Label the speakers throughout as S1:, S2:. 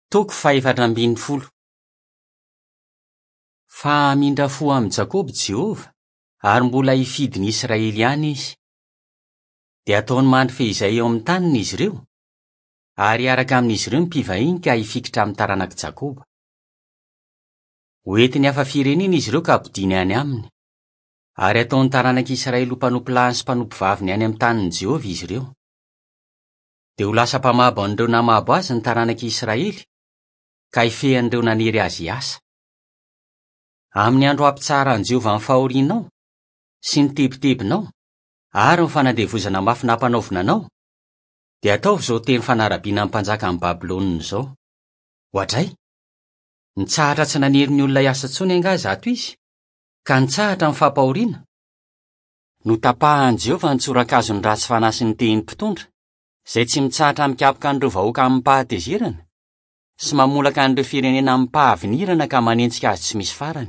S1: Toko 410. Fa mindra fo amin'ny Jakoby Jehova, ary mbola hifidiny Israely ihany izy. Dia ataony mandry fehizay eo amin'ny taniny izy ireo, ary araka amin'izy ireo mpivainy ka hifikitra amin'ny taranak'i Jakoba. Hoentiny hafa firenena izy ireo ka ampidiny any aminy, ary ataony taranak'Israely ho mpanompo lahy sy mpanompo vaviny any amin'ny tanin'i Jehova izy ireo. Dia ho lasa mpamabo an'ireo namabo azy ny taranak'Israely, ka ifehan'ireo nanery azy hiasa. Amin'ny andro ampitsara an'i Jehova amin'ny fahorianao, sy ny tebitebinao, ary ny fanadevozana mafy nampanaovinanao, dia ataovy izao teny fanarabiana amin'ny mpanjaka amin'ny Babilônina izao. Hoatray, nitsahatra tsy nanery ny olona hiasa intsony anga zato izy, ka nitsahatra amin'ny fampahoriana. Notapahan'i Jehova ny tsoran-kazony ratsy fanahy sy ny tehiny mpitondra, izay tsy mitsahatra mikapoka an'ireo vahoaka amin'ny pahatezerana, sy mamolaka an'ireo firenena amin'ny pahavinirana ka manentsika azy tsy misy farany.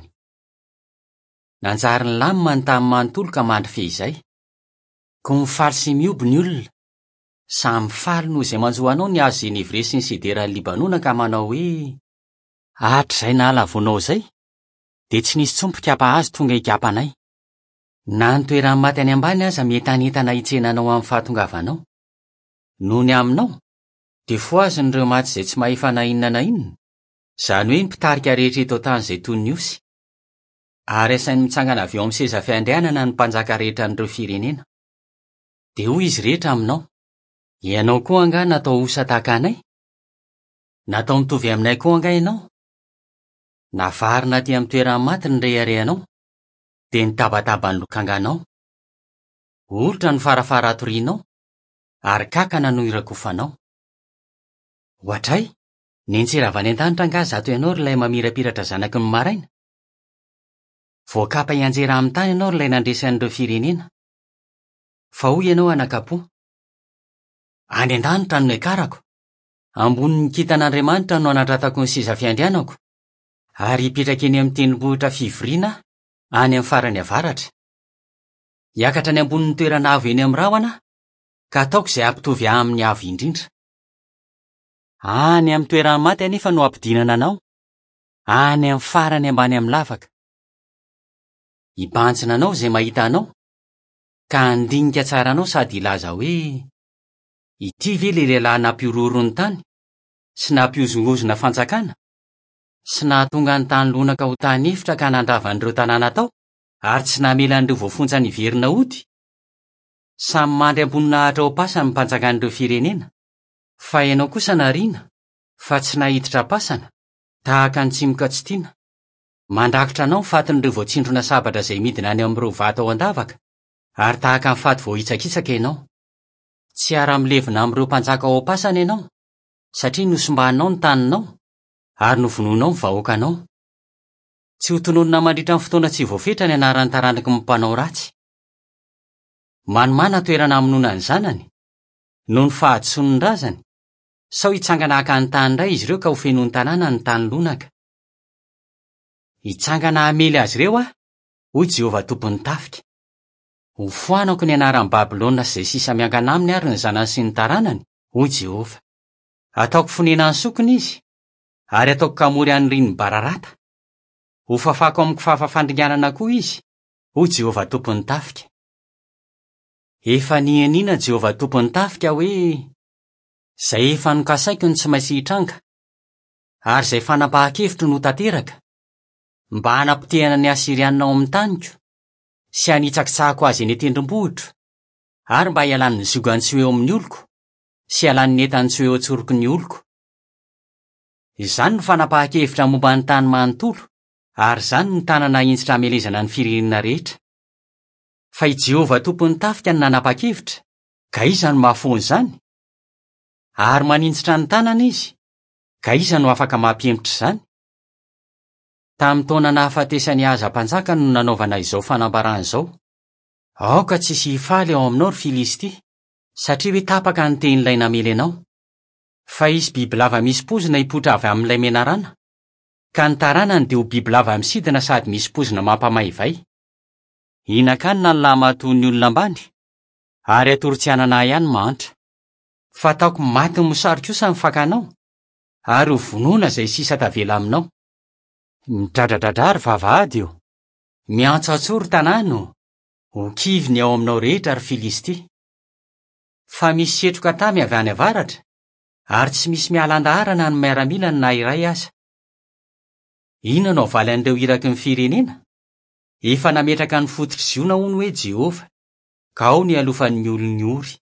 S1: Nanjary ny lamima ny tamin'ny manontolo ka mandry fehizay. Koa mifaly sy mioby ny olona, samy faly noho izay manjohanao ny hazo Genevre sy ny sederan'ny Libanona ka manao hoe: hatrizay nahala vonao izay, dia tsy nisy tsompo kapa azy tonga hikapanay. Na ny toerany maty any ambany aza mientanentana hitsenanao amin'ny fahatongavanao. Noho ny aminao, dia foazon'ireo maty izay tsy mahefa na inona na inona, izany hoe ny mpitarika rehetra eto an-tany izay toy ny osy. Ary asainy mitsangana avy eo amin'ny seza fiandrianana ny mpanjaka rehetra an'ireo firenena. Dia hoy izy rehetra aminao: ianao koa anga natao osa tahaka anay? Natao mitovy aminay koa anga ianao? Navarina aty amin'ny toerany maty ny reharehanao, dia nitabataba ny lokanganao. Olotra ny farafara atorianao, ary kankana no irakofanao. Hoatray, nentseravan'ny an-danitra anga zato ianao rilay mamirapiratra zanaky ny maraina? Voakapa hianjera amin'ny tany ianao rilay nandresan'ireo firenena? Fa hoy ianao anakapo: any an-danitra no niakarako, ambonin'ny kintan'Andriamanitra no anandratako ny seza fiandrianako, ary hipetraka eny amin'ny tendrombohitra fivoriana any amin'ny farany avaratra. Hiakatra any ambonin'ny toerana avo eny amin'ny rahona, ka ataoko izay ampitovy amin'ny avo indrindra. Any amin'ny toerany maty anefa no ampidinana anao, any amin'ny farany ambany amin'ny lavaka. Hibantsina anao izay mahita anao, ka handinika tsara anao sady hilaza hoe: ity ve le lehilahy nampiororo ny tany, sy nampiozongozona fanjakana, sy nahatonga ny tany lonaka ho tany efitra ka nandravan'ireo tanàna tao, ary tsy namela an'ireo voafonja niverina ody? Samy mandry ambonina ahitra ho pasana mpanjakan'ireo firenena, fa ianao kosa nariana, fa tsy nahiditra pasana, tahaka ny tsimoka tsy tiana. Mandrakitra anao ny fatin'ireo voatsindrona sabatra izay midina any amin'ireo vato ao an-davaka, ary tahaka ny faty voahitsakitsaka ianao. Tsy ara-milevina amin'ireo mpanjaka ao pasana ianao, satria nosimbahanao ny taninao, ary novonoinao ny vahoakanao. Tsy ho tononona mandritra ny fotoana tsy voafetra ny anaran'ny taranaky ny mpanao ratsy. Manomana toerana hamonoana ny zanany, noho ny fahadisoany ny razany, sao hitsangana haka ny tany iray izy ireo ka ho fenoany tanàna ny tany lonaka. Hitsangana hamely azy ireo hoy Jehova tompon'ny tafika. Ho foanako ny anaran'ny Babilôna sy izay sisa miankana aminy ary ny zanany sy ny taranany, hoy Jehova. Ataoko fonena ny sokony izy, ary ataoko kamory an'ny riny bararata. Ho fafako amin'ny kifafa fandringanana koa izy, hoy Jehova tompon'ny tafika. Efa nianina Jehova tompon'ny tafika hoe: izay efa nokasaiko ny tsy maintsy hitranga, ary izay fanapahan-kevitro no tanteraka, mba hanapotehana ny Asirianina ao amin'ny taniko, sy hanitsakitsahako azy eny an-tendrombohitro, ary mba hialany ny zogany tsy ho eo amin'ny oloko, sy hialany ny entany tsy ho eo an-tsoroko ny oloko. Izany no fanapahan-kevitra momba ny tany manontolo, ary izany ny tanana hintsitra hamelezana ny firenena rehetra. Fa i Jehova tompon'ny tafika ny nanapa-kevitra, ka iza no mahafoany izany? Ary manintsitra ny tanana izy, ka iza no afaka mampihemitra izany? Tamin'ny taona nahafatesany Aza mpanjaka no nanaovana izao fanambarana izao. Aoka tsisy hifaly ao aminao ry Filisty, satria hoe tapaka ny tenin'ilay namely anao. Fa isy bibilava misy pozina hipotra avy amin'ilay menarana, ka ny taranany dia ho bibilava misidina sady misy pozina mampamaivay. Hinan-kanina ny lahy mahatoy ny olona ambany, ary atory-tsianana ihany mahantra. Fa ataoko maty ny mosary kosa ny fakanao, ary ho vonoana izay sisa tavela aminao. Midradradradrary vavahady io, miantso atsoro tanàno, ho kiviny ao aminao rehetra ary Filistia. Fa misy setroka tamy avy any avaratra, ary tsy misy mialan-daharana ny miaramila na iray aza. Inona no valy an'ireo iraky ny firenena? Efa nametraka ny foto-tsikizona hono hoe Jehova, ka ao ny alofan'ny olon'ny ory.